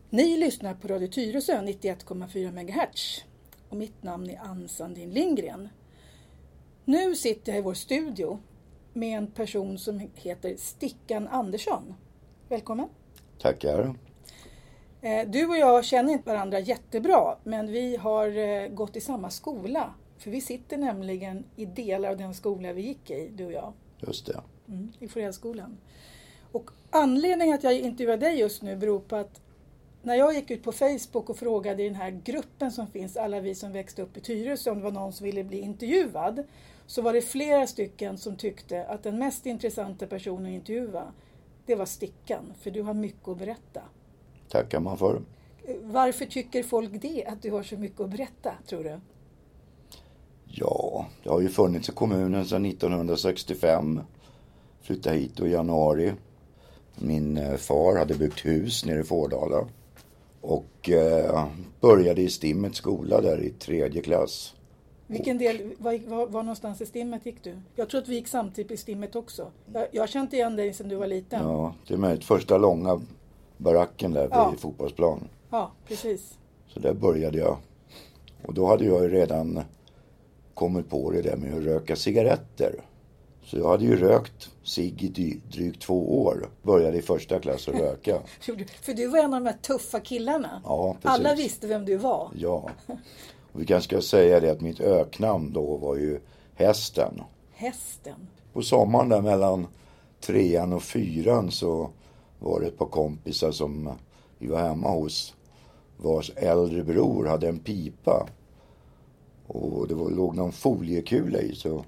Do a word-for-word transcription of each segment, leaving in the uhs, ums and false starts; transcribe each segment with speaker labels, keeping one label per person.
Speaker 1: Ni lyssnar på Radio Tyresö nittioett komma fyra megahertz och mitt namn är Ann Sandin Lindgren. Nu sitter jag i vår studio med en person som heter Stickan Andersson. Välkommen.
Speaker 2: Tackar.
Speaker 1: Du och jag känner inte varandra jättebra, men vi har gått i samma skola. För vi sitter nämligen i delar av den skola vi gick i, du och jag.
Speaker 2: Just det.
Speaker 1: Mm, i Forellskolan. Och anledningen att jag intervjuar dig just nu beror på att när jag gick ut på Facebook och frågade i den här gruppen som finns, alla vi som växte upp i Tyresö, om det var någon som ville bli intervjuad, så var det flera stycken som tyckte att den mest intressanta personen att intervjua, det var Stickan, för du har mycket att berätta.
Speaker 2: Tackar man för.
Speaker 1: Varför tycker folk det, att du har så mycket att berätta, tror du?
Speaker 2: Ja, det har ju funnits i kommunen sedan nittonhundrasextiofem. Flyttade hit i januari. Min far hade byggt hus nere i Fårdala. Och eh, började i Stimmets skola där i tredje klass.
Speaker 1: Vilken del, var, var, var någonstans i Stimmet gick du? Jag tror att vi gick samtidigt i Stimmet också. Jag, jag har känt igen dig sedan du var liten.
Speaker 2: Ja, det är med första långa baracken där
Speaker 1: ja.
Speaker 2: vid fotbollsplan.
Speaker 1: Ja, precis.
Speaker 2: Så där började jag. Och då hade jag ju redan kommit på det där med att röka cigaretter. Så jag hade ju rökt cigg i drygt två år. Började i första klass att röka.
Speaker 1: För du var en av de här tuffa killarna.
Speaker 2: Ja, precis.
Speaker 1: Alla visste vem du var.
Speaker 2: Ja. Och vi kanske ska säga det att mitt öknamn då var ju Hästen.
Speaker 1: Hästen?
Speaker 2: På sommaren där mellan trean och fyran så var det ett par kompisar som vi var hemma hos. Vars äldre bror hade en pipa. Och det var, låg någon foliekula i, så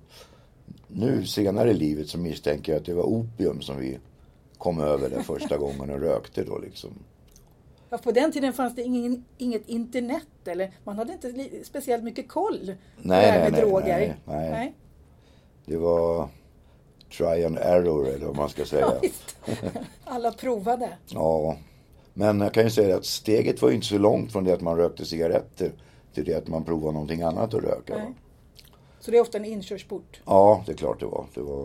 Speaker 2: nu senare i livet så misstänker jag att det var opium som vi kom över där första gången och rökte då liksom.
Speaker 1: Ja, på den tiden fanns det ingen, inget internet, eller man hade inte li, speciellt mycket koll
Speaker 2: nej,
Speaker 1: på det här med
Speaker 2: nej,
Speaker 1: droger.
Speaker 2: Nej, nej,
Speaker 1: nej.
Speaker 2: Det var try and error eller vad man ska säga.
Speaker 1: Ja, visst. Alla provade.
Speaker 2: Ja, men jag kan ju säga att steget var ju inte så långt från det att man rökte cigaretter till det att man provade någonting annat att röka.
Speaker 1: Nej. Så det är ofta en inkörsport?
Speaker 2: Ja, det är klart det var. det var.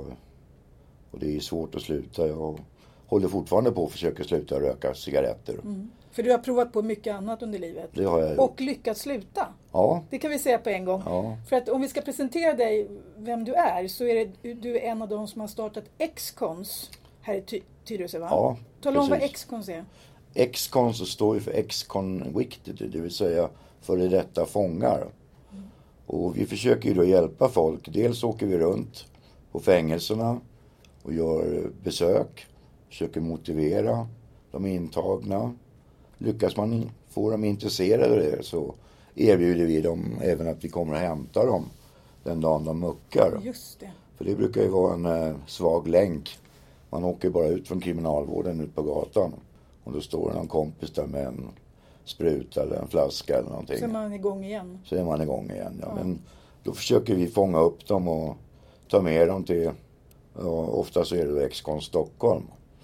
Speaker 2: Och det är svårt att sluta. Jag håller fortfarande på att försöka sluta röka cigaretter.
Speaker 1: Mm. För du har provat på mycket annat under livet.
Speaker 2: Det har jag gjort.
Speaker 1: Och lyckats sluta.
Speaker 2: Ja.
Speaker 1: Det kan vi säga på en gång.
Speaker 2: Ja.
Speaker 1: För att om vi ska presentera dig vem du är, så är det, du är en av de som har startat X-Cons här i Ty- Tyresö, va?
Speaker 2: Ja,
Speaker 1: tala om vad
Speaker 2: precis.
Speaker 1: X-Cons är.
Speaker 2: X-Cons står ju för Ex-Convicted, det vill säga före detta fångar. Mm. Och vi försöker ju då hjälpa folk. Dels åker vi runt på fängelserna och gör besök. Försöker motivera de intagna. Lyckas man få dem intresserade av det så erbjuder vi dem även att vi kommer att hämta dem den dagen de muckar.
Speaker 1: Just det.
Speaker 2: För det brukar ju vara en eh, svag länk. Man åker bara ut från kriminalvården ut på gatan. Och då står någon kompis där med en spruta eller en flaska eller någonting.
Speaker 1: Så är man igång igen.
Speaker 2: Så är man igång igen, ja.
Speaker 1: Ja.
Speaker 2: Men då försöker vi fånga upp dem och ta med dem till, ja, ofta så är det X-Con Stockholm.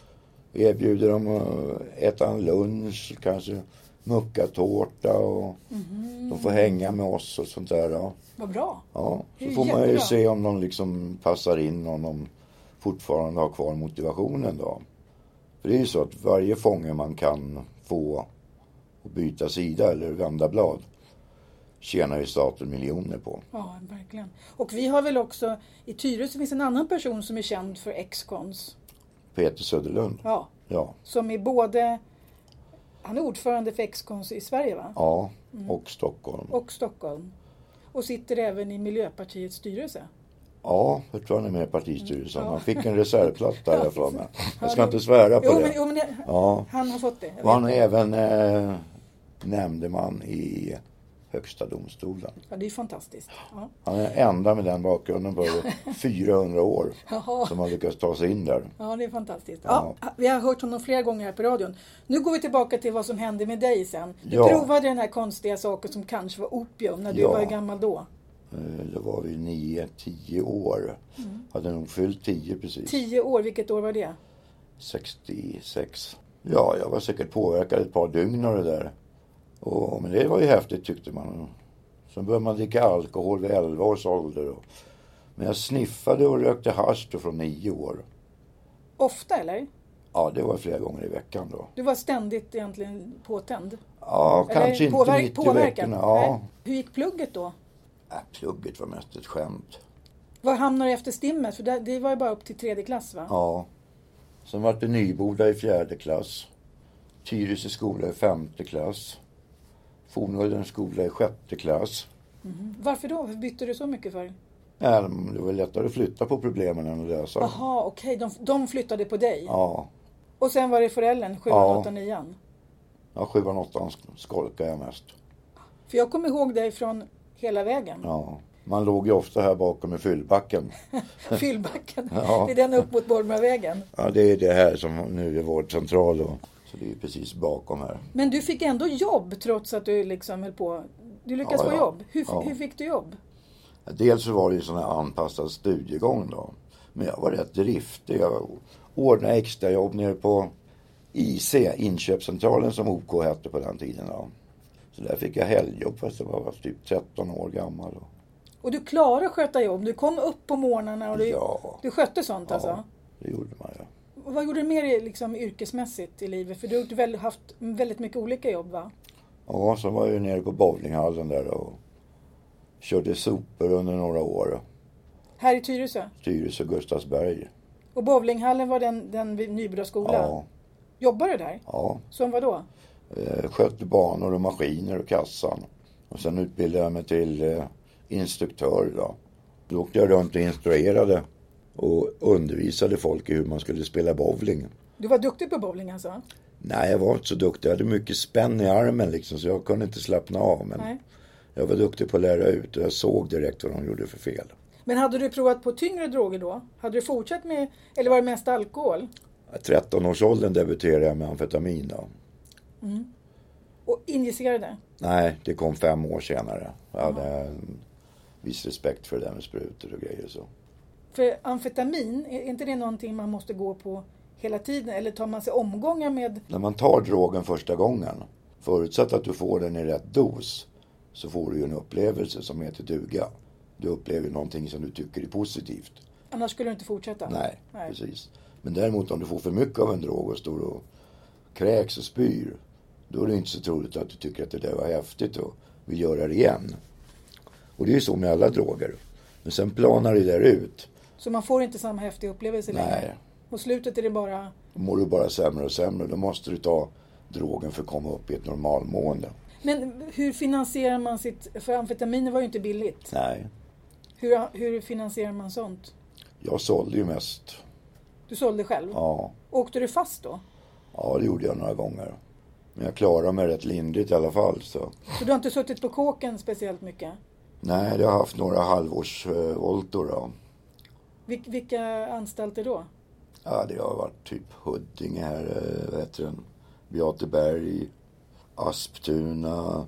Speaker 2: Vi erbjuder dem att äta en lunch, kanske muckatårta och mm. de får hänga med oss och sånt där. Ja.
Speaker 1: Vad bra.
Speaker 2: Ja, så
Speaker 1: får
Speaker 2: får man ju
Speaker 1: jättebra.
Speaker 2: se om de liksom passar in, om de fortfarande har kvar motivationen då. För det är ju så att varje fånge man kan få och byta sida eller vända blad tjänar ju staten miljoner på.
Speaker 1: Ja, verkligen. Och vi har väl också, i Tyresö finns en annan person som är känd för X-Cons.
Speaker 2: Peter Söderlund.
Speaker 1: Ja.
Speaker 2: Ja.
Speaker 1: Som är både, han är ordförande för X-Cons i Sverige, va?
Speaker 2: Ja, och Stockholm.
Speaker 1: Och Stockholm. Och sitter även i Miljöpartiets styrelse.
Speaker 2: Ja, jag tror han är med i partistyrelsen.
Speaker 1: Mm, ja.
Speaker 2: Han fick en reservplats där
Speaker 1: Ja,
Speaker 2: för mig.
Speaker 1: ja,
Speaker 2: Jag ska
Speaker 1: det-
Speaker 2: inte svära på
Speaker 1: Jo,
Speaker 2: det.
Speaker 1: men, jo, men det,
Speaker 2: Ja.
Speaker 1: han har fått det. Jag
Speaker 2: Och han är
Speaker 1: vet.
Speaker 2: även eh, nämndeman i Högsta domstolen.
Speaker 1: Ja, det är fantastiskt. Ja.
Speaker 2: Han är enda med den bakgrunden på fyrahundra år
Speaker 1: Jaha.
Speaker 2: som har lyckats ta sig in där.
Speaker 1: Ja, det är fantastiskt.
Speaker 2: Ja.
Speaker 1: Ja, vi har hört honom flera gånger här på radion. Nu går vi tillbaka till vad som hände med dig sen. Du
Speaker 2: Ja.
Speaker 1: provade den här konstiga saken som kanske var opium när du
Speaker 2: Ja.
Speaker 1: var gammal då.
Speaker 2: Eh, Då var vi nio, tio år. Hade nog fyllt tio precis.
Speaker 1: Tio år, vilket år var det?
Speaker 2: sextiosex. Ja, jag var säkert påverkad ett par dygn av det där. Och, men det var ju häftigt tyckte man. Sen började man dricka alkohol vid elva års ålder. Och, men jag sniffade och rökte hasch då från nio år.
Speaker 1: Ofta, eller?
Speaker 2: Ja, det var flera gånger i veckan då.
Speaker 1: Du var ständigt egentligen påtänd?
Speaker 2: Ja,
Speaker 1: Eller
Speaker 2: kanske inte
Speaker 1: påverk-
Speaker 2: mitt i
Speaker 1: påverkad?
Speaker 2: veckorna. Ja.
Speaker 1: Nej. Hur gick plugget då?
Speaker 2: Äh, plugget var mest ett skämt.
Speaker 1: Var hamnade du efter stimmet? För det, det var ju bara upp till tredje klass, va?
Speaker 2: Ja. Sen var det Nyboda i fjärde klass. Tyresö skola i femte klass. Fornhuldens skola i sjätte klass.
Speaker 1: Mm. Varför då? Varför bytte du så mycket för?
Speaker 2: Ja, det var lättare att flytta på problemen än att lösa dem.
Speaker 1: Jaha, okej. De, de flyttade på dig?
Speaker 2: Ja.
Speaker 1: Och sen var det föräldern, sjuan,
Speaker 2: Ja.
Speaker 1: åttan, nian?
Speaker 2: Ja, sjuan, åttan skolkade jag mest.
Speaker 1: För jag kommer ihåg dig från hela vägen.
Speaker 2: Ja. Man låg ju ofta här bakom i fyllbacken.
Speaker 1: Fyllbacken.
Speaker 2: Ja.
Speaker 1: Det är den upp mot Borgmarvägen.
Speaker 2: Ja, det är det här som nu är vårdcentral då. Så det är precis bakom här.
Speaker 1: Men du fick ändå jobb trots att du liksom höll på. Du lyckades
Speaker 2: Ja,
Speaker 1: få
Speaker 2: ja.
Speaker 1: jobb. Hur,
Speaker 2: Ja.
Speaker 1: hur fick du jobb?
Speaker 2: Dels så var det ju sån här anpassad studiegång då. Men jag var rätt driftig. Jag ordnade extrajobb nere på I C, inköpscentralen som O K hette på den tiden då. Så där fick jag helgjobb fast jag var typ tretton år gammal. Då.
Speaker 1: Och du klarade att sköta jobb. Du kom upp på morgnarna och du,
Speaker 2: Ja.
Speaker 1: du skötte sånt alltså?
Speaker 2: Ja, det gjorde man ja.
Speaker 1: Och vad gjorde du mer liksom, yrkesmässigt i livet? För du har väl haft väldigt mycket olika jobb, va?
Speaker 2: Ja, så var jag nere på bowlinghallen där och körde sopor under några år.
Speaker 1: Här i Tyresö?
Speaker 2: Tyresö, Gustavsberg.
Speaker 1: Och bowlinghallen var den, den vid Nyboda skola?
Speaker 2: Ja,
Speaker 1: Jobbar du där?
Speaker 2: ja.
Speaker 1: Som vad då?
Speaker 2: Eh, skötte banor och maskiner och kassan. Och sen utbildade jag mig till eh, instruktör då. Då åkte jag runt och instruerade och undervisade folk i hur man skulle spela bowling.
Speaker 1: Du var duktig på bowling alltså?
Speaker 2: Nej, jag var inte så duktig. Jag hade mycket spänn i armen liksom, så jag kunde inte slappna av. Men
Speaker 1: Nej.
Speaker 2: jag var duktig på att lära ut och jag såg direkt vad de gjorde för fel.
Speaker 1: Men hade du provat på tyngre droger då? Hade du fortsatt med, eller var det mest alkohol?
Speaker 2: tretton-årsåldern debuterade jag med amfetamin då.
Speaker 1: Mm. Och injicerade?
Speaker 2: Nej, det kom fem år senare. Jag hade en viss respekt för det där med sprutor och grejer så.
Speaker 1: För amfetamin, är inte det någonting man måste gå på hela tiden? Eller tar man sig omgångar med...
Speaker 2: När man tar drogen första gången, förutsatt att du får den i rätt dos, så får du ju en upplevelse som heter duga. Du upplever någonting som du tycker är positivt.
Speaker 1: Annars skulle du inte fortsätta?
Speaker 2: Nej,
Speaker 1: Nej.
Speaker 2: precis. Men däremot om du får för mycket av en drog och står och kräks och spyr, då är det inte så troligt att du tycker att det där var häftigt och vill göra det igen. Och det är ju så med alla droger. Men sen planar det där ut.
Speaker 1: Så man får inte samma häftiga upplevelse längre?
Speaker 2: Nej.
Speaker 1: Och slutet är det bara...
Speaker 2: Då mår du bara sämre och sämre. Då måste du ta drogen för att komma upp i ett normalmående.
Speaker 1: Men hur finansierar man sitt... För amfetamin var ju inte billigt.
Speaker 2: Nej.
Speaker 1: Hur, hur finansierar man sånt?
Speaker 2: Jag sålde ju mest.
Speaker 1: Du sålde själv?
Speaker 2: Ja.
Speaker 1: Åkte du fast då?
Speaker 2: Ja, det gjorde jag några gånger. Men jag klarade mig rätt lindrigt i alla fall. Så,
Speaker 1: Så du har inte suttit på kåken speciellt mycket?
Speaker 2: nej, jag har haft några halvårsvoltor då.
Speaker 1: Vil- vilka anstalter då?
Speaker 2: Ja, det har varit typ Huddinge här, eh, vad heter den? Beateberg, Asptuna,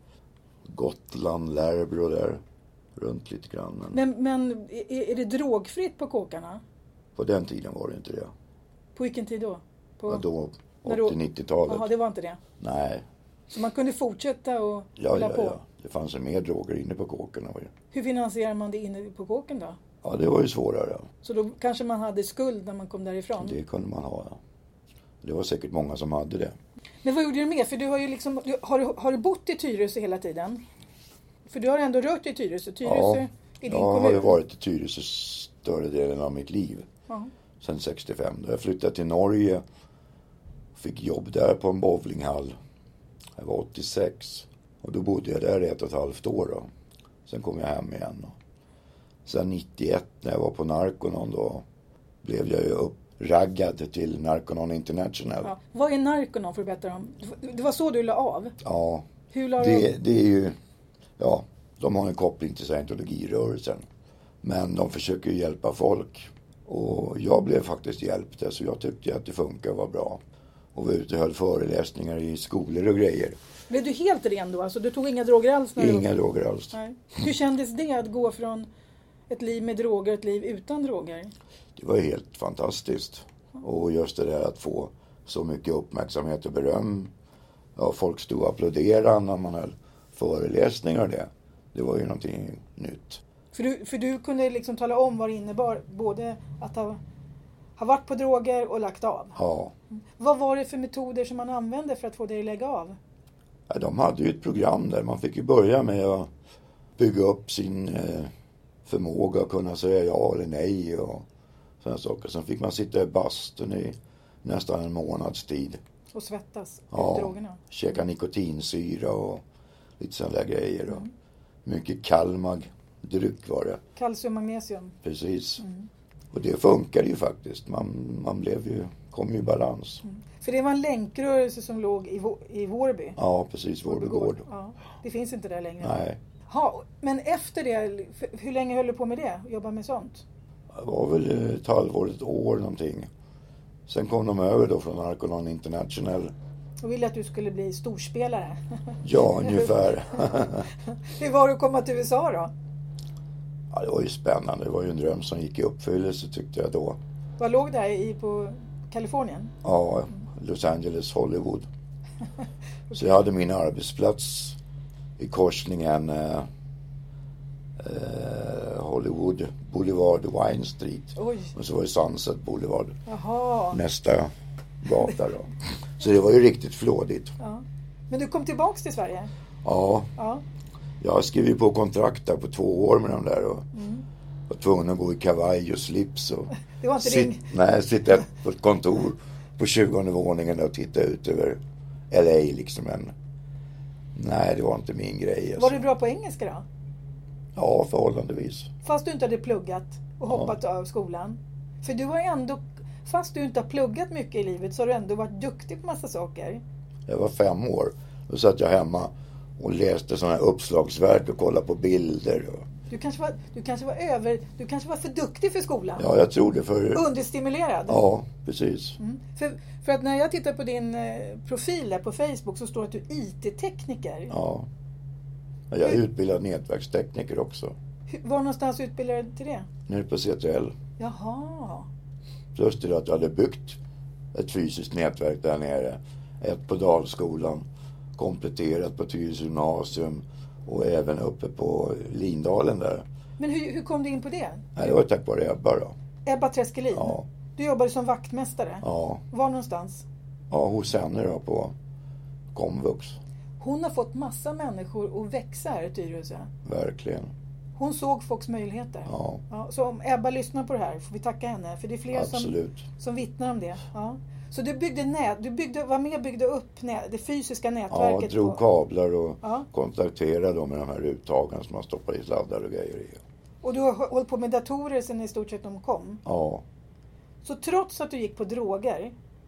Speaker 2: Gotland, Lärbro där. Runt lite grann. Men
Speaker 1: Men, men är, är det drogfritt på kåkarna?
Speaker 2: på den tiden var det inte det.
Speaker 1: På vilken tid då? På...
Speaker 2: Ja, då,
Speaker 1: När du-
Speaker 2: åttio-nittiotalet.
Speaker 1: Jaha, det var inte det.
Speaker 2: Nej,
Speaker 1: Så man kunde fortsätta och
Speaker 2: ja,
Speaker 1: hålla
Speaker 2: ja,
Speaker 1: på.
Speaker 2: ja. Det fanns ju mer droger inne på kåken.
Speaker 1: Hur finansierar man det inne på kåken då?
Speaker 2: Ja, det var ju svårare.
Speaker 1: Så då kanske man hade skuld när man kom därifrån.
Speaker 2: Det kunde man ha, ja. Det var säkert många som hade det.
Speaker 1: Men vad gjorde du mer? För du har ju liksom, du, har, du, har du bott i Tyresö hela tiden? För du har ändå rört dig i Tyresö. Tyresö
Speaker 2: Ja,
Speaker 1: är din
Speaker 2: jag
Speaker 1: kommun.
Speaker 2: har ju varit i Tyresö större delen av mitt liv.
Speaker 1: Ja.
Speaker 2: Sen sextiofem. Då jag flyttade till Norge. Fick jobb där på en bowlinghall. Jag var åttiosex. Och då bodde jag där i ett och ett halvt år då. Sen kom jag hem igen. Sen nittioett när jag var på Narconon då blev jag ju uppraggad till Narconon International.
Speaker 1: Ja. Vad är Narconon för att berätta om? Det var så du la av?
Speaker 2: Ja,
Speaker 1: Hur la du
Speaker 2: det, det är ju... Ja, de har en koppling till scientologirörelsen. Men de försöker ju hjälpa folk. Och jag blev faktiskt hjälpt där, så jag tyckte att det funkar och var bra. Och var ute och höll föreläsningar i skolor och grejer.
Speaker 1: Blev du helt ren då? Alltså du tog inga droger alls? När
Speaker 2: Inga
Speaker 1: du...
Speaker 2: droger alls.
Speaker 1: Nej. Hur kändes det att gå från ett liv med droger ett liv utan droger?
Speaker 2: Det var helt fantastiskt. Och just det där att få så mycket uppmärksamhet och beröm. Ja, folk stod och applåderade när man höll föreläsningar och det. Det var ju någonting nytt.
Speaker 1: För du, för du kunde liksom tala om vad det innebar, både att ha har varit på droger och lagt av.
Speaker 2: Ja.
Speaker 1: Vad var det för metoder som man använde för att få dig att lägga av?
Speaker 2: Ja, de hade ju ett program där. Man fick ju börja med att bygga upp sin eh, förmåga att kunna säga ja eller nej och sådana saker. Sen fick man sitta i bastun i nästan en månads tid.
Speaker 1: Och svettas
Speaker 2: ja,
Speaker 1: drogerna.
Speaker 2: Käka nikotinsyra och lite sådana där grejer. Mm. Mycket Kalmag dryck var det.
Speaker 1: Kalcium, magnesium.
Speaker 2: Precis. Mm. Och det funkade ju faktiskt. Man, man blev ju, kom ju i balans. Mm.
Speaker 1: För det var en länkrörelse som låg i, i Vårby?
Speaker 2: Ja, precis. Vårby gård.
Speaker 1: Ja, det finns inte där längre.
Speaker 2: Nej.
Speaker 1: Ha, men efter det, hur länge höll du på med det? Jobba med sånt?
Speaker 2: Det var väl ett halvår, ett år någonting. Sen kom de över då från Narconon International.
Speaker 1: Och ville att du skulle bli storspelare.
Speaker 2: Ja, ungefär.
Speaker 1: Hur var det att komma till U S A då?
Speaker 2: Ja, det var ju spännande. Det var ju en dröm som gick i uppfyllelse tyckte jag då.
Speaker 1: Vad låg där i på Kalifornien?
Speaker 2: Ja, Los Angeles, Hollywood. Så jag hade min arbetsplats i korsningen eh, eh, Hollywood Boulevard, Wine Street.
Speaker 1: Oj.
Speaker 2: Och så var det Sunset Boulevard.
Speaker 1: Jaha.
Speaker 2: Nästa gata då. Så det var ju riktigt flådigt.
Speaker 1: Ja. Men du kom tillbaks till Sverige?
Speaker 2: Ja.
Speaker 1: Ja.
Speaker 2: Jag skrev på kontrakt där på två år med dem där och mm. var tvungen att gå i kavaj och slips. Och
Speaker 1: det var inte
Speaker 2: sit,
Speaker 1: din...
Speaker 2: Nej, sitta på ett kontor på tjugonde våningen och titta ut över L A liksom. En... Nej, det var inte min grej. Alltså.
Speaker 1: Var du bra på engelska då?
Speaker 2: Ja, förhållandevis.
Speaker 1: Fast du inte hade pluggat och hoppat ja. av skolan. För du har ändå, fast du inte har pluggat mycket i livet så har du ändå varit duktig på massa saker.
Speaker 2: Jag var fem år. Då satt jag hemma och läste sådana här uppslagsverk och kollade på bilder. Och...
Speaker 1: Du kanske var, du kanske var över, du kanske var för duktig för skolan.
Speaker 2: Ja, jag tror det. För...
Speaker 1: Understimulerad.
Speaker 2: Ja, precis.
Speaker 1: Mm. För, för att när jag tittar på din eh, profil där på Facebook så står det att du är I T-tekniker.
Speaker 2: Ja. Jag är Hur... utbildad nätverkstekniker också.
Speaker 1: Hur, var någonstans utbildade du till det?
Speaker 2: Nu på C T L.
Speaker 1: Jaha.
Speaker 2: Plus till att jag hade byggt ett fysiskt nätverk där nere. Ett på Dalskolan. Kompletterat på Tyresö gymnasium. Och även uppe på Lindalen där.
Speaker 1: Men hur, hur kom du in på det?
Speaker 2: Nej, det var tack vare Ebba då.
Speaker 1: Ebba Treskelin?
Speaker 2: Ja.
Speaker 1: Du jobbade som vaktmästare?
Speaker 2: Ja.
Speaker 1: Var någonstans?
Speaker 2: Ja, hos henne då på Komvux.
Speaker 1: Hon har fått massa människor att växa här i Tyresö.
Speaker 2: Verkligen.
Speaker 1: Hon såg folks möjligheter.
Speaker 2: Ja.
Speaker 1: Ja, så om Ebba lyssnar på det här får vi tacka henne. För det är fler som, som vittnar om det. Ja. Så du byggde nät, du byggde, var med och byggde upp nät, det fysiska nätverket.
Speaker 2: Ja, drog
Speaker 1: på...
Speaker 2: kablar och
Speaker 1: ja.
Speaker 2: kontakterade dem med de här uttagen som man stoppar i sladdar och grejer i.
Speaker 1: Och du har hållit på med datorer sedan i stort sett de kom.
Speaker 2: Ja.
Speaker 1: Så trots att du gick på droger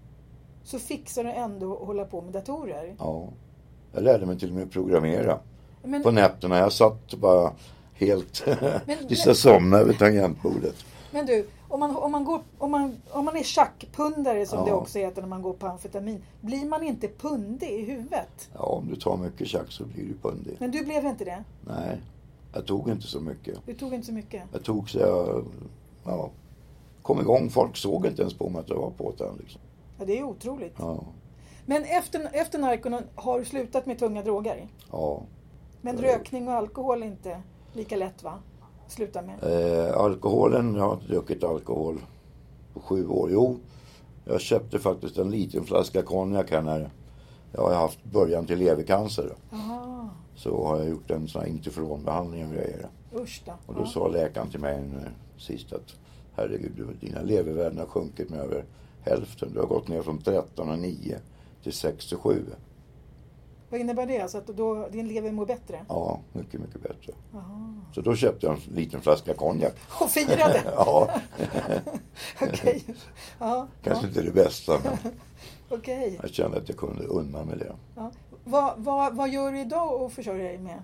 Speaker 1: så fixar du ändå att hålla på med datorer.
Speaker 2: Ja. Jag lärde mig till och med programmera.
Speaker 1: Men...
Speaker 2: På nätterna. Jag satt bara helt tills jag somnade över tangentbordet.
Speaker 1: Men du, om man, om man, går, om man, om man är tjackpundare som
Speaker 2: ja.
Speaker 1: det också heter när man går på amfetamin, blir man inte pundig i huvudet?
Speaker 2: Ja, om du tar mycket tjack så blir du pundig.
Speaker 1: Men du blev inte det?
Speaker 2: Nej, jag tog inte så mycket.
Speaker 1: Du tog inte så mycket?
Speaker 2: Jag tog så jag ja, kom igång. Folk såg inte ens på mig att jag var på den. Liksom.
Speaker 1: Ja, det är otroligt.
Speaker 2: Ja.
Speaker 1: Men efter, efter narkonon har du slutat med tunga droger?
Speaker 2: Ja.
Speaker 1: Men rökning och alkohol är inte lika lätt, va? Sluta med.
Speaker 2: Eh, alkoholen, jag har inte druckit alkohol på sju år. Jo, jag köpte faktiskt en liten flaska konjak här när jag har haft början till levercancer.
Speaker 1: Aha.
Speaker 2: Så har jag gjort en sån här interferonbehandling och grejer.
Speaker 1: Usch då.
Speaker 2: Och då
Speaker 1: ja.
Speaker 2: sa läkaren till mig sist att herregud, dina levervärden har sjunkit med över hälften. Du har gått ner från tretton komma nio till sex komma sju.
Speaker 1: Vad innebär det? Alltså att då din lever mår bättre?
Speaker 2: Ja, mycket, mycket bättre.
Speaker 1: Aha.
Speaker 2: Så då köpte jag en liten flaska konjak.
Speaker 1: Och firade?
Speaker 2: Ja.
Speaker 1: Okej. Okay. Ja,
Speaker 2: Kanske
Speaker 1: ja.
Speaker 2: inte det bästa, men
Speaker 1: okay.
Speaker 2: jag kände att jag kunde unna med det.
Speaker 1: Ja. Vad, vad, vad gör du idag och försörjer dig med?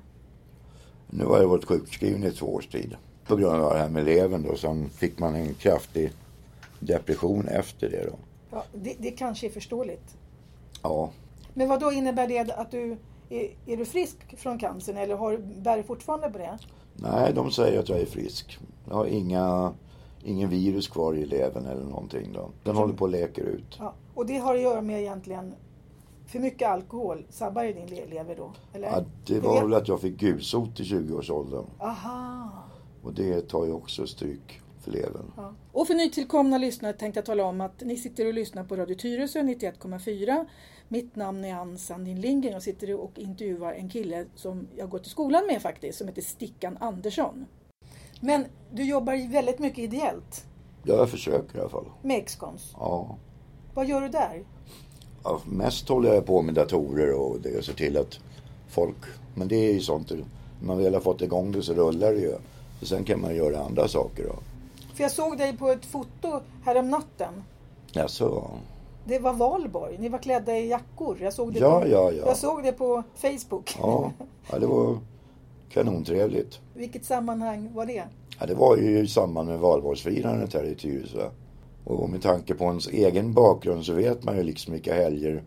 Speaker 2: Nu har jag varit sjukskriven i två års tid. På grund av det här med levern då. Sen fick man en kraftig depression efter det då.
Speaker 1: Ja, det, det kanske är förståeligt.
Speaker 2: Ja.
Speaker 1: Men vad då innebär det att du är, är du frisk från cancern eller har, bär du fortfarande på det?
Speaker 2: Nej, de säger att jag är frisk. Jag har inga, ingen virus kvar i levern eller någonting då. Den håller på att läka ut.
Speaker 1: Ja, och det har att göra med egentligen för mycket alkohol. Sabbar i din lever då? Eller?
Speaker 2: Ja, det var det väl att jag fick gulsot i tjugo-årsåldern.
Speaker 1: Aha.
Speaker 2: Och det tar ju också stryk för levern.
Speaker 1: Ja. Och för nytillkomna lyssnare tänkte jag tala om att ni sitter och lyssnar på Radio Tyresö nittioett komma fyra. Mitt namn är Ann Sandin Lindgren och sitter och intervjuar en kille som jag går till skolan med faktiskt, som heter Stickan Andersson. Men du jobbar ju väldigt mycket ideellt.
Speaker 2: Ja, jag försöker i alla fall.
Speaker 1: Med X-Cons.
Speaker 2: Ja.
Speaker 1: Vad gör du där?
Speaker 2: Ja, mest håller jag på med datorer och det och ser till att folk, men det är ju sånt, när man väl har fått igång det så rullar det ju. Och sen kan man göra andra saker då.
Speaker 1: För jag såg dig på ett foto här om natten.
Speaker 2: Ja, så.
Speaker 1: Det var valborg. Ni var klädda i jackor. Jag såg det,
Speaker 2: ja,
Speaker 1: på,
Speaker 2: ja, ja.
Speaker 1: Jag såg det på Facebook.
Speaker 2: Ja, ja, det var kanontrevligt.
Speaker 1: Vilket sammanhang var det?
Speaker 2: Ja, det var ju i samband med valborgsfirandet här i Tyresö. Och med tanke på ens egen bakgrund så vet man ju liksom vilka helger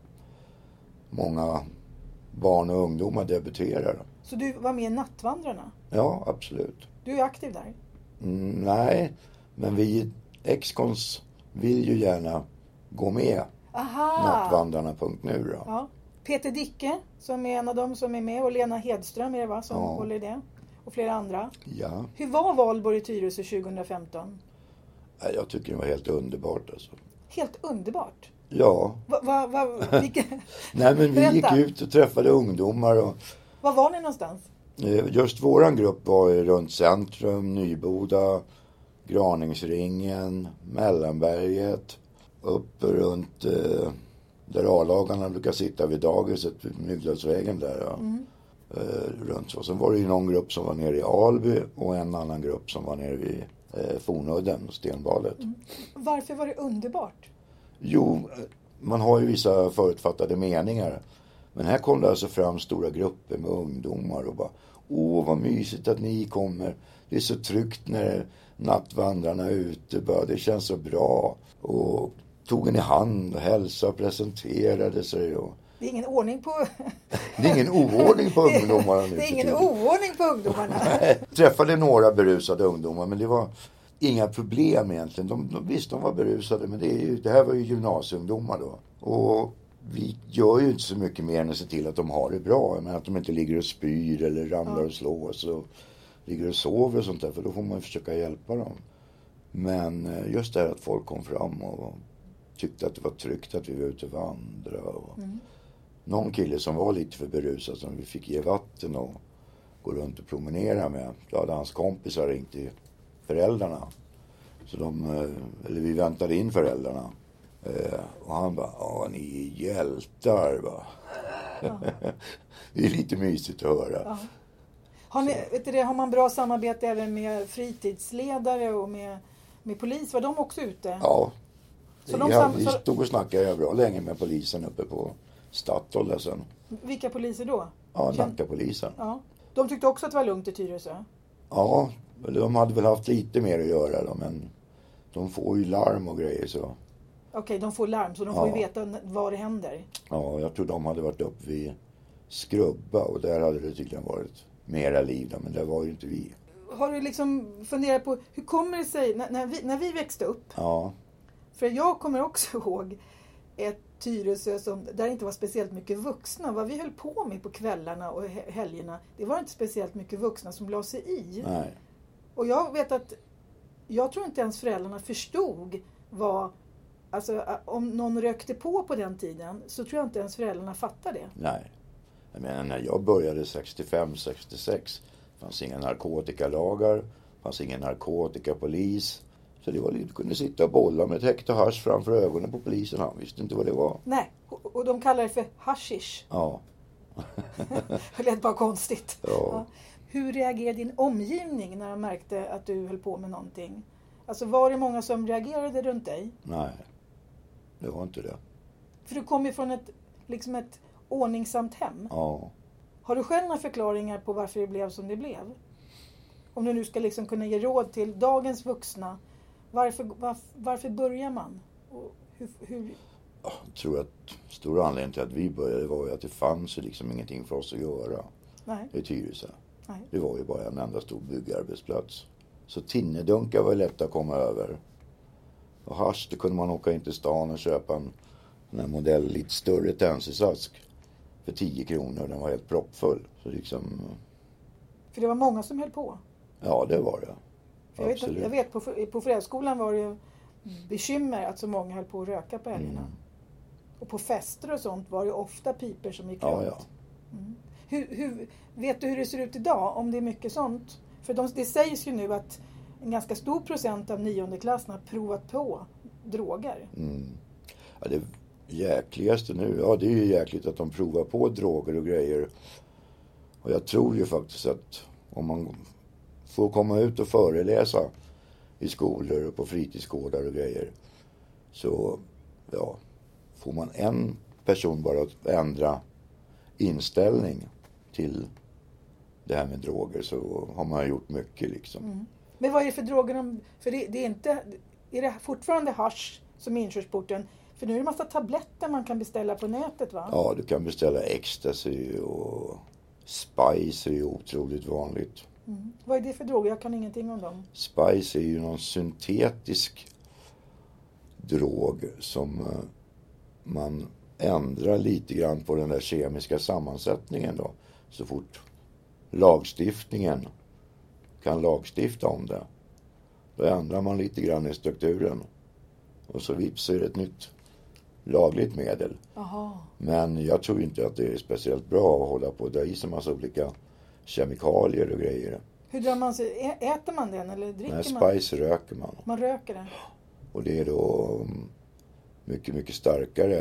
Speaker 2: många barn och ungdomar debuterar.
Speaker 1: Så du var med i Nattvandrarna?
Speaker 2: Ja, absolut.
Speaker 1: Du är aktiv där?
Speaker 2: Mm, nej, men vi X-Cons vill ju gärna gå med.
Speaker 1: Aha.
Speaker 2: Nattvandrarna punkt nu då.
Speaker 1: Ja. Peter Dicke som är en av dem som är med och Lena Hedström är det va som
Speaker 2: ja.
Speaker 1: håller i det. Och flera andra.
Speaker 2: Ja.
Speaker 1: Hur var valborg i Tyresö tjugohundrafemton?
Speaker 2: Jag tycker det var helt underbart alltså.
Speaker 1: Helt underbart?
Speaker 2: Ja.
Speaker 1: Va, va, va, vilka...
Speaker 2: Nej men vi
Speaker 1: Berätta.
Speaker 2: gick ut och träffade ungdomar. Och...
Speaker 1: Var var ni någonstans?
Speaker 2: Just våran grupp var runt Centrum, Nyboda, Graningsringen, Mellanberget. Upp runt eh, där A-lagarna brukar sitta vid dagiset, vid Myggladsvägen där. Ja. Mm. Eh, runt så. Sen var det ju någon grupp som var nere i Alby och en annan grupp som var nere vid eh, Fornudden, Stenbadet.
Speaker 1: Mm. Varför var det underbart?
Speaker 2: Jo, man har ju vissa förutfattade meningar. Men här kom det alltså fram stora grupper med ungdomar och bara åh vad mysigt att ni kommer. Det är så tryggt när nattvandrarna är ute. Bara, det känns så bra. Och tog en i hand och hälsade och presenterade sig. Och...
Speaker 1: Det är ingen ordning på...
Speaker 2: Det är ingen oordning på ungdomarna nu.
Speaker 1: Det är ingen oordning på ungdomarna.
Speaker 2: Jag träffade några berusade ungdomar men det var inga problem egentligen. De, de visst de var berusade men det, är ju, det här var ju gymnasieungdomar då. Och vi gör ju inte så mycket mer än att se till att de har det bra. Men att de inte ligger och spyr eller ramlar ja. och slås och ligger och sover och sånt där. För då får man försöka hjälpa dem. Men just det här att folk kom fram och tyckte att det var tryggt att vi var ute och vandra. Och mm. Någon kille som var lite för berusad som vi fick ge vatten och gå runt och promenera med. Då hade hans kompisar ringt till föräldrarna. Så de, eller vi väntade in föräldrarna. Och han bara, ja ni är hjältar va. Ja. Det är lite mysigt att höra. Ja.
Speaker 1: Har, ni, vet du det, har man bra samarbete även med fritidsledare och med, med polis? Var de också ute?
Speaker 2: Ja.
Speaker 1: Så
Speaker 2: det,
Speaker 1: de
Speaker 2: ja
Speaker 1: sam-
Speaker 2: vi stod och snackade bra länge med polisen uppe på Statoil sen.
Speaker 1: Vilka poliser då?
Speaker 2: Ja, Nackapolisen.
Speaker 1: Ja. De tyckte också att det var lugnt i Tyresö?
Speaker 2: Ja, de hade väl haft lite mer att göra då, men de får ju larm och grejer så.
Speaker 1: Okej, okay, de får larm så de får ja. ju veta vad det händer.
Speaker 2: Ja, jag tror de hade varit uppe vid Skrubba och där hade det tydligen varit mera liv då, men där var ju inte vi.
Speaker 1: Har du liksom funderat på, hur kommer det sig, när, när, vi, när vi växte upp?
Speaker 2: Ja.
Speaker 1: För jag kommer också ihåg ett Tyresö som, där det inte var speciellt mycket vuxna. Vad vi höll på med på kvällarna och helgerna, det var inte speciellt mycket vuxna som la sig i.
Speaker 2: Nej.
Speaker 1: Och jag vet att, jag tror inte ens föräldrarna förstod vad, alltså om någon rökte på på den tiden så tror jag inte ens föräldrarna fattade det.
Speaker 2: Nej. Jag menar när jag började sextiofem sextiosex fanns inga narkotikalagar, fanns ingen narkotikapolis. Så det var lite, kunde sitta och bolla med ett häkt och hasch framför ögonen på polisen. Han visste inte vad det var.
Speaker 1: Nej, och, och de kallar det för hashish.
Speaker 2: Ja.
Speaker 1: Det lät bara konstigt.
Speaker 2: Ja.
Speaker 1: Ja. Hur reagerade din omgivning när de märkte att du höll på med någonting? Alltså var det många som reagerade runt dig?
Speaker 2: Nej, det var inte det.
Speaker 1: För du kom ju från ett, liksom ett ordningsamt hem.
Speaker 2: Ja.
Speaker 1: Har du själv några förklaringar på varför det blev som det blev? Om du nu ska liksom kunna ge råd till dagens vuxna. Varför, varför, varför börjar man? Och hur, hur...
Speaker 2: Jag tror att stora anledningen till att vi började var ju att det fanns ju liksom ingenting för oss att göra.
Speaker 1: Nej.
Speaker 2: I Tyresö.
Speaker 1: Nej.
Speaker 2: Det var ju bara en enda stor byggarbetsplats. Så tinnedunkar var lätt att komma över. Och hasch, det kunde man åka in till stan och köpa en, en modell lite större tändsticksask för tio kronor. Den var helt proppfull. Så liksom...
Speaker 1: För det var många som höll på.
Speaker 2: Ja, det var det.
Speaker 1: För jag, vet, jag vet på, på föräldraskolan var det ju bekymmer att så många höll på att röka på helgerna. Mm. Och på fester och sånt var det ofta piper som gick
Speaker 2: ja,
Speaker 1: runt.
Speaker 2: ja.
Speaker 1: Mm. Hur, hur, vet du hur det ser ut idag? Om det är mycket sånt? För de, det sägs ju nu att en ganska stor procent av niondeklassen har provat på droger.
Speaker 2: Mm. Ja, det jäkligaste nu, ja det är ju jäkligt att de provar på droger och grejer. Och jag tror ju faktiskt att om man får komma ut och föreläsa i skolor och på fritidsgårdar och grejer, så ja, får man en person bara att ändra inställning till det här med droger, så har man gjort mycket liksom.
Speaker 1: Mm. Men vad är det för droger? De, för det, det är inte, är det fortfarande hasch som är inkörsporten? För nu är det en massa tabletter man kan beställa på nätet, va?
Speaker 2: Ja, du kan beställa ecstasy och spice är ju otroligt vanligt.
Speaker 1: Mm. Vad är det för droger? Jag kan ingenting om dem.
Speaker 2: Spice är ju någon syntetisk drog som man ändrar lite grann på den där kemiska sammansättningen då. Så fort lagstiftningen kan lagstifta om det, då ändrar man lite grann i strukturen. Och så vips är det ett nytt lagligt medel.
Speaker 1: Aha.
Speaker 2: Men jag tror inte att det är speciellt bra att hålla på och dra i sig massa olika kemikalier och grejer.
Speaker 1: Hur drar man sig? Ä- äter man den eller dricker
Speaker 2: Nej,
Speaker 1: man?
Speaker 2: spice röker man.
Speaker 1: Man röker den?
Speaker 2: Och det är då mycket, mycket starkare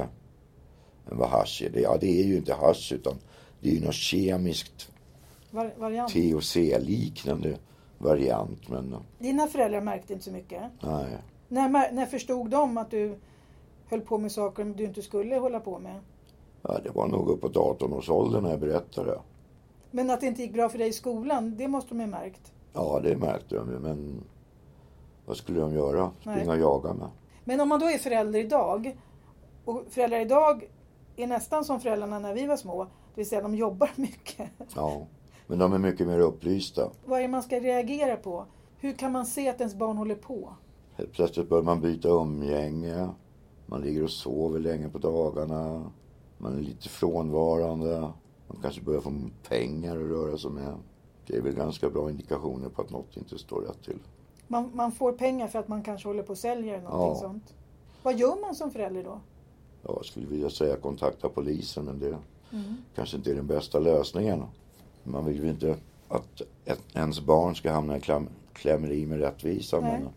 Speaker 2: än vad hasch är. Det, ja, det är ju inte hasch utan det är ju något kemiskt
Speaker 1: Var- variant.
Speaker 2: T H C-liknande variant. Men
Speaker 1: Dina föräldrar märkte inte så mycket?
Speaker 2: nej.
Speaker 1: När, när förstod de att du höll på med saker du inte skulle hålla på med?
Speaker 2: Ja, det var nog uppåt arton-årsåldern när jag berättade.
Speaker 1: Men att det inte gick bra för dig i skolan, det måste de ha märkt.
Speaker 2: Ja, det märkte de ju, men vad skulle de göra? Springa och jaga med.
Speaker 1: Men om man då är förälder idag, och föräldrar idag är nästan som föräldrarna när vi var små, det vill säga de jobbar mycket.
Speaker 2: Ja, men de är mycket mer upplysta.
Speaker 1: Vad är det man ska reagera på? Hur kan man se att ens barn håller på?
Speaker 2: Helt plötsligt börjar man byta umgänge. Man ligger och sover länge på dagarna. Man är lite frånvarande. Man kanske börjar få pengar att röra sig med. Det är väl ganska bra indikationer på att något inte står rätt till.
Speaker 1: Man, man får pengar för att man kanske håller på och säljer någonting
Speaker 2: Ja.
Speaker 1: sånt. Vad gör man som förälder då?
Speaker 2: Ja, jag skulle vilja säga kontakta polisen, men det
Speaker 1: Mm.
Speaker 2: kanske inte är den bästa lösningen. Man vill ju inte att ett, ens barn ska hamna i kläm, klämmeri med rättvisa.
Speaker 1: Nej.
Speaker 2: Men,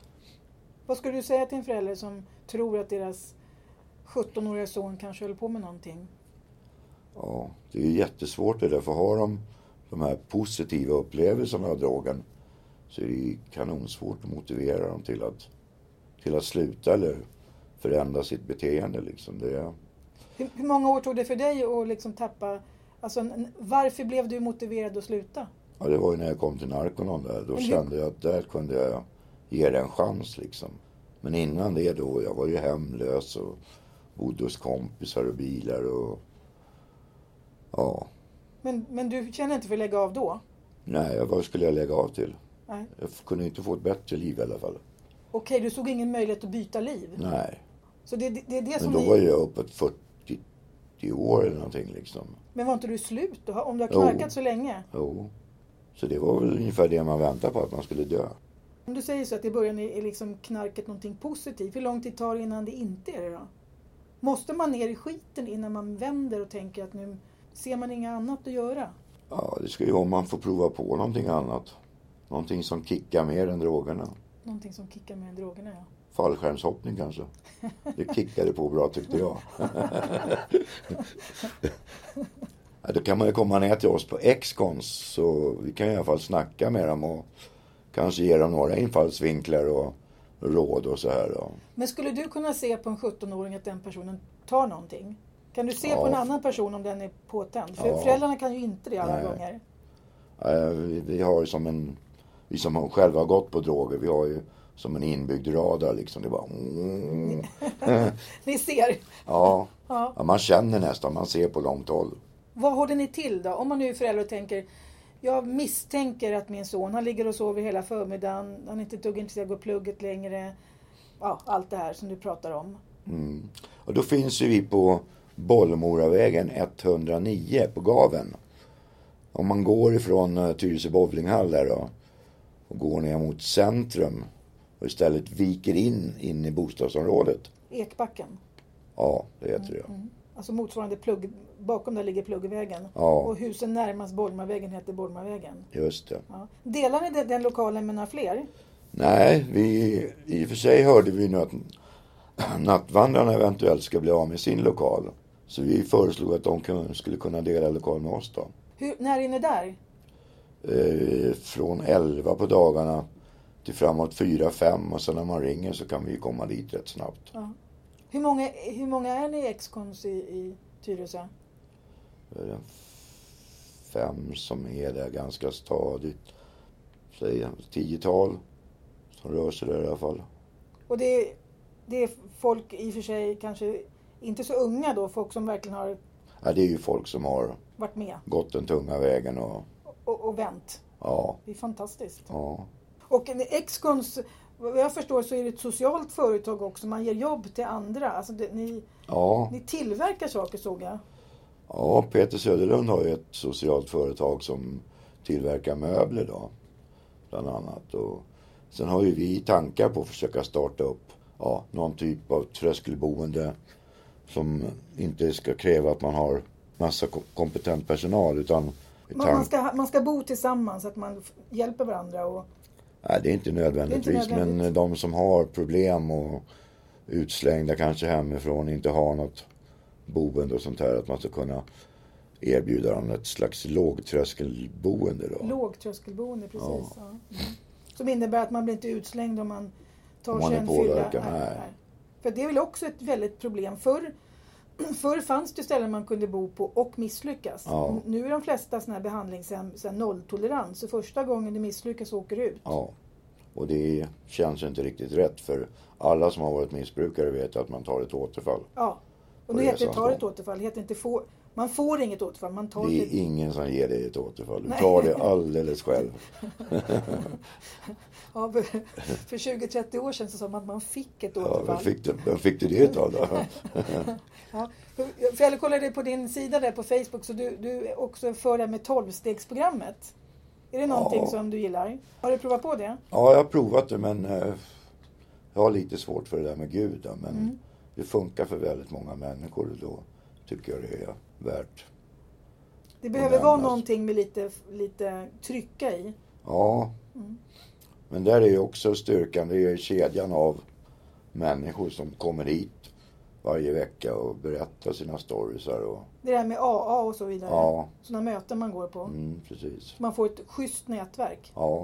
Speaker 1: Vad skulle du säga till en förälder som tror att deras sjuttonåriga son kanske håller på med någonting?
Speaker 2: ja, det är ju jättesvårt det där. För har de de här positiva upplevelserna av drogen, så är det ju kanonsvårt att motivera dem till att, till att sluta eller förändra sitt beteende. Liksom. Det är,
Speaker 1: Hur, hur många år tog det för dig att liksom tappa... Alltså, n- varför blev du motiverad att sluta?
Speaker 2: ja, det var ju när jag kom till Narconon där. Då
Speaker 1: Men hur-
Speaker 2: kände jag att där kunde jag ge det en chans. Liksom. Men innan det då, jag var ju hemlös och bodde hos kompisar och bilar och ja.
Speaker 1: Men, men du känner inte för att lägga av då?
Speaker 2: Nej, vad skulle jag lägga av till?
Speaker 1: Nej.
Speaker 2: Jag kunde inte få ett bättre liv i alla fall.
Speaker 1: Okej, du såg ingen möjlighet att byta liv?
Speaker 2: Nej.
Speaker 1: Så det, det, det är det
Speaker 2: Men
Speaker 1: som
Speaker 2: då
Speaker 1: ni...
Speaker 2: var jag uppåt fyrtio år eller någonting liksom.
Speaker 1: Men var inte du slut då? Om du har
Speaker 2: Jo.
Speaker 1: knarkat så länge?
Speaker 2: Jo. Så det var väl ungefär det man väntade på, att man skulle dö.
Speaker 1: Om du säger så att i början är är liksom knarket någonting positivt, hur lång tid tar det innan det inte är det då? Måste man ner i skiten innan man vänder och tänker att nu ser man inget annat att göra?
Speaker 2: Ja, det ska ju om man får prova på någonting annat. Någonting som kickar mer än drogerna.
Speaker 1: Någonting som kickar med drogerna, ja.
Speaker 2: Fallskärmshoppning kanske. Det kickade på bra tyckte jag. Ja, då kan man ju komma ner till oss på X-Cons, så vi kan i alla fall snacka med dem och kanske ge dem några infallsvinklar och råd och så här. Då.
Speaker 1: Men skulle du kunna se på en sjuttonåring att den personen tar någonting? Kan du se
Speaker 2: Ja.
Speaker 1: på en annan person om den är påtänd? För
Speaker 2: Ja.
Speaker 1: föräldrarna kan ju inte det alla
Speaker 2: Nej.
Speaker 1: gånger.
Speaker 2: Ja, vi, vi har ju som en, vi som har själva gått på droger, vi har ju som en inbyggd radar liksom. Det bara... Mm.
Speaker 1: Ni ser.
Speaker 2: Ja.
Speaker 1: Ja.
Speaker 2: Ja, man känner nästan, man ser på långt håll.
Speaker 1: Vad håller ni till då? Om man nu är förälder och tänker, jag misstänker att min son, han ligger och sover hela förmiddagen, han är inte ett dugg intresserad av att gå plugget längre. Ja, allt det här som du pratar om.
Speaker 2: Mm. Och då finns ju vi på Bollmoravägen etthundranio på Gaven. Om man går ifrån uh, Tyresö bowlinghall där då, och går ner mot centrum och istället viker in, in i bostadsområdet.
Speaker 1: Ekbacken?
Speaker 2: Ja, det heter det.
Speaker 1: Mm, mm. Alltså motsvarande plugg, bakom där ligger Pluggvägen.
Speaker 2: Ja.
Speaker 1: Och husen närmast Bolmavägen heter Bolmavägen.
Speaker 2: Just det.
Speaker 1: Ja. Delar ni den, den lokalen med några fler?
Speaker 2: Nej, vi, i och för sig hörde vi nu att Nattvandrarna eventuellt ska bli av med sin lokal. Så vi föreslog att de kunde, skulle kunna dela lokal med oss då.
Speaker 1: Hur, när är ni där?
Speaker 2: Eh, från elva på dagarna till framåt fyra fem och sen när man ringer så kan vi komma dit rätt snabbt.
Speaker 1: Ja. Hur många, hur många är ni i X-Cons i, i Tyresö?
Speaker 2: Det är en fem som är där ganska stadigt. Säg tiotal som rör sig där i alla fall.
Speaker 1: Och det är, det är folk i och för sig kanske inte så unga då, folk som verkligen har
Speaker 2: Ja, det är ju folk som har
Speaker 1: varit med
Speaker 2: gått den tunga vägen och
Speaker 1: och, och vänt.
Speaker 2: ja.
Speaker 1: Det är fantastiskt.
Speaker 2: Ja.
Speaker 1: Och X-Cons, vad jag förstår så är det ett socialt företag också. Man ger jobb till andra. Alltså det, ni,
Speaker 2: Ja.
Speaker 1: ni tillverkar saker, såg jag.
Speaker 2: Ja, Peter Söderlund har ju ett socialt företag som tillverkar möbler då, bland annat. Och sen har ju vi tankar på att försöka starta upp ja, någon typ av tröskelboende som inte ska kräva att man har massa kompetent personal utan
Speaker 1: Man, man, ska, man ska bo tillsammans, att man hjälper varandra. Och
Speaker 2: nej, det är inte nödvändigtvis,
Speaker 1: det är inte nödvändigt.
Speaker 2: Men de som har problem och utslängda kanske hemifrån, inte har något boende och sånt här, att man ska kunna erbjuda dem ett slags lågtröskelboende då.
Speaker 1: Lågtröskelboende, precis.
Speaker 2: Ja.
Speaker 1: Ja. Mm. Som innebär att man blir inte utslängd om man tar
Speaker 2: Om man
Speaker 1: sig
Speaker 2: är
Speaker 1: en
Speaker 2: påverkad,
Speaker 1: fylla.
Speaker 2: nej.
Speaker 1: Nej, nej. För det är väl också ett väldigt problem. Förr, förr fanns det ställen man kunde bo på och misslyckas.
Speaker 2: Ja.
Speaker 1: Nu är de flesta såna här behandlingshem så här nolltolerans. Så första gången det misslyckas åker ut.
Speaker 2: Ja, och det känns inte riktigt rätt för alla som har varit missbrukare vet att man tar ett återfall.
Speaker 1: Ja, och nu heter det tar ett återfall. Det heter inte få, man får inget återfall. Man tar
Speaker 2: det är
Speaker 1: ett...
Speaker 2: ingen som ger dig ett återfall. Du
Speaker 1: Nej.
Speaker 2: tar det alldeles själv.
Speaker 1: Ja, för, för tjugo trettio år sedan så sa man att man fick ett återfall.
Speaker 2: Ja, vem fick du, vem fick du det av då?
Speaker 1: Ja, för, för jag kollade på din sida där på Facebook så du, du också för det med tolvstegsprogrammet. Är det någonting
Speaker 2: Ja.
Speaker 1: som du gillar? Har du provat på det?
Speaker 2: Ja, jag har provat det men eh, jag har lite svårt för det där med Gud. Då, men
Speaker 1: Mm.
Speaker 2: det funkar för väldigt många människor och då tycker jag det är värt.
Speaker 1: Det behöver
Speaker 2: Och
Speaker 1: vara
Speaker 2: lämnas.
Speaker 1: någonting med lite, lite trycka i.
Speaker 2: Ja,
Speaker 1: Mm.
Speaker 2: men där är ju också styrkan, det är kedjan av människor som kommer hit varje vecka och berättar sina storiesar. Och,
Speaker 1: Det där med A A och så vidare.
Speaker 2: ja,
Speaker 1: Sådana möten man går på.
Speaker 2: mm, precis.
Speaker 1: Så man får ett schysst nätverk.
Speaker 2: Ja,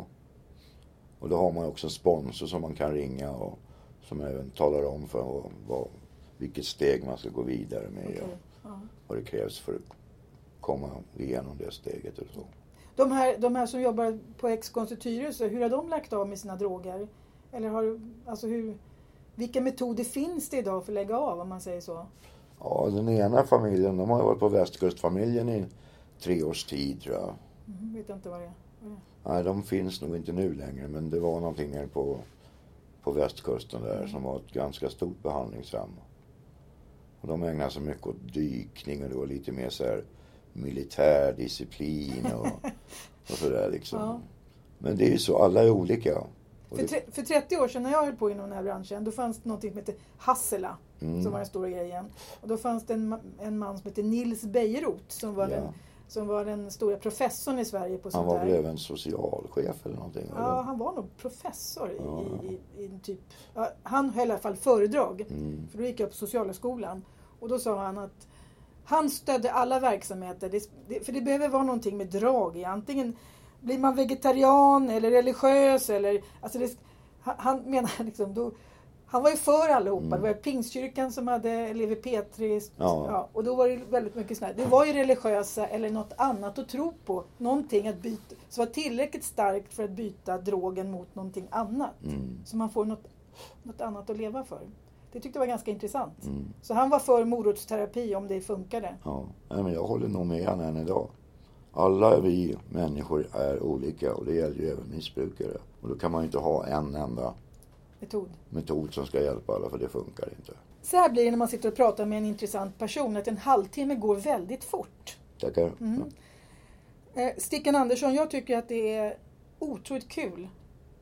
Speaker 2: och då har man också en sponsor som man kan ringa och som även talar om för vad, vad, vilket steg man ska gå vidare med
Speaker 1: Okej,
Speaker 2: och
Speaker 1: ja.
Speaker 2: vad det krävs för att komma igenom det steget och så.
Speaker 1: De här, de här som jobbar på X-Cons i Tyresö, hur har de lagt av med sina droger? Eller har du, alltså hur, vilka metoder finns det idag för att lägga av, om man säger så?
Speaker 2: Ja, den ena familjen, de har varit på västkustfamiljen i tre års tid tror jag.
Speaker 1: Mm, vet jag inte vad det är. Vad är det?
Speaker 2: Nej, de finns nog inte nu längre, men det var någonting nere på, på västkusten där
Speaker 1: Mm.
Speaker 2: som var ett ganska stort behandlingshem. Och de ägnade sig mycket åt dykning och det var lite mer så här militär disciplin och, och sådär liksom.
Speaker 1: Ja.
Speaker 2: Men det är ju så, alla är olika. Och
Speaker 1: För,
Speaker 2: det,
Speaker 1: tre, för trettio år sedan när jag höll på inom den här branschen, då fanns det någonting som hette Hassela,
Speaker 2: Mm.
Speaker 1: som var den stora grejen. Och då fanns det en, ma- en man som hette Nils Bejerot, som var,
Speaker 2: Ja.
Speaker 1: den, som var den stora professorn i Sverige på
Speaker 2: han
Speaker 1: sånt
Speaker 2: var
Speaker 1: här.
Speaker 2: väl även socialchef eller någonting?
Speaker 1: Ja,
Speaker 2: eller?
Speaker 1: han var nog professor i,
Speaker 2: Ja.
Speaker 1: i, i, i en typ... Ja, han höll i alla fall föredrag.
Speaker 2: Mm.
Speaker 1: För då gick jag på socialhögskolan. Och då sa han att han stödde alla verksamheter. Det, det, för det behöver vara någonting med drag i. Antingen blir man vegetarian eller religiös. Eller, alltså det, han, han menar liksom... Då, han var ju för allihopa.
Speaker 2: Mm.
Speaker 1: Det var Pingstkyrkan som hade Levi Petri.
Speaker 2: Ja.
Speaker 1: Ja, och då var det väldigt mycket sådär. Det var ju religiösa eller något annat att tro på. Någonting att byta. Så var tillräckligt starkt för att byta drogen mot någonting annat.
Speaker 2: Mm.
Speaker 1: Så man får något, något annat att leva för. Det tyckte jag var ganska intressant.
Speaker 2: Mm.
Speaker 1: Så han var för morotsterapi om det funkade.
Speaker 2: Ja, nej, men jag håller nog med han än idag. Alla vi människor är olika och det gäller ju även missbrukare. Och då kan man ju inte ha en enda
Speaker 1: Metod.
Speaker 2: metod som ska hjälpa alla för det funkar inte.
Speaker 1: Så här blir det när man sitter och pratar med en intressant person. Att en halvtimme går väldigt fort.
Speaker 2: Tackar.
Speaker 1: Mm. Eh, Stickan Andersson, jag tycker att det är otroligt kul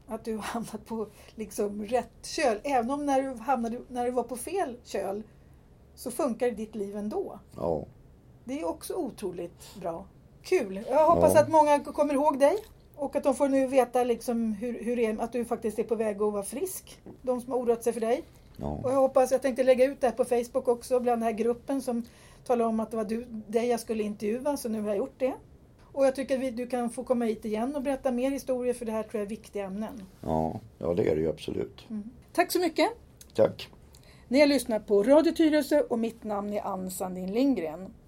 Speaker 1: att du har hamnat på liksom rätt köl. Även om när du, hamnade, när du var på fel köl så funkar ditt liv ändå.
Speaker 2: Ja.
Speaker 1: Det är också otroligt bra. Kul. Jag hoppas
Speaker 2: Ja.
Speaker 1: att många kommer ihåg dig. Och att de får nu veta liksom hur, hur det är, att du faktiskt är på väg att vara frisk. De som har oroat sig för dig.
Speaker 2: Ja.
Speaker 1: Och jag hoppas, jag tänkte lägga ut det här på Facebook också. Bland den här gruppen som talar om att det var du, dig jag skulle intervjua. Så nu har jag gjort det. Och jag tycker att vi, du kan få komma hit igen och berätta mer historier. För det här tror jag är viktiga ämnen.
Speaker 2: Ja, ja det är det ju absolut.
Speaker 1: Mm. Tack så mycket.
Speaker 2: Tack.
Speaker 1: Ni har lyssnat på Radio Tyresö och mitt namn är Ann Sandin Lindgren.